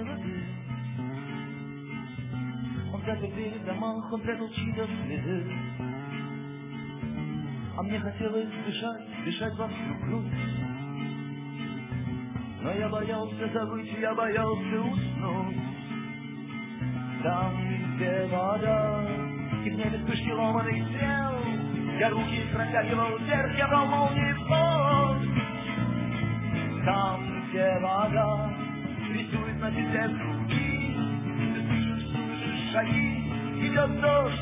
стаканы воды. Он запер двери в домах, он прятал чьи-то следы. А мне хотелось дышать во всю грудь. Но я боялся забыть, я боялся уснуть. Там, где вода, и в небе вспышки ломаных стрел, я руки протягивал вверх, я брал молнии в пол. Там, где вода рисует на земле круги, ты слышишь шаги, идет дождь.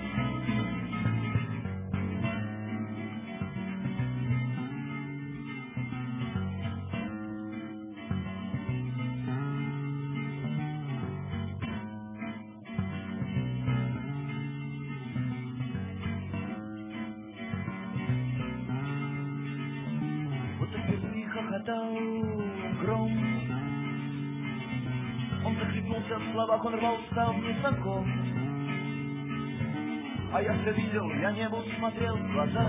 Будто впервые хохотал гром. Он захлебнулся в словах, он рвался высоко. А я все видел, я небу смотрел в глаза.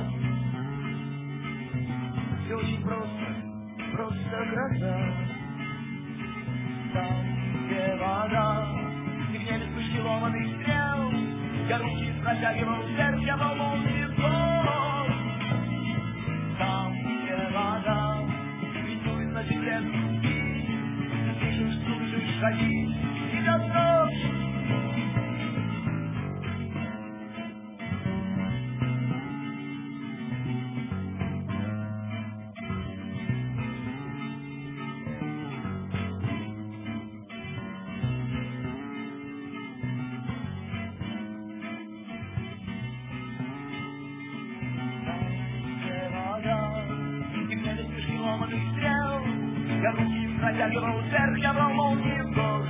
Все очень просто гроза. Там, где вода, и в небе вспышки ломаных стрел, я руки протягивал вверх, я брал молнии в пол. Там, где вода рисует на земле круги, ты слышишь шаги, идет ночь. Я руки протягивал вверх, я брал молнии в дождь.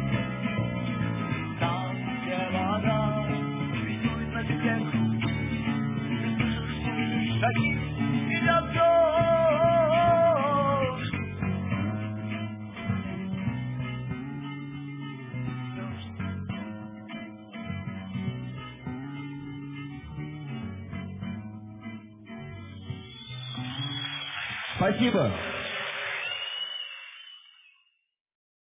Там, где вода рисует на земле круги, ты слышишь шаги, идет дождь. Спасибо.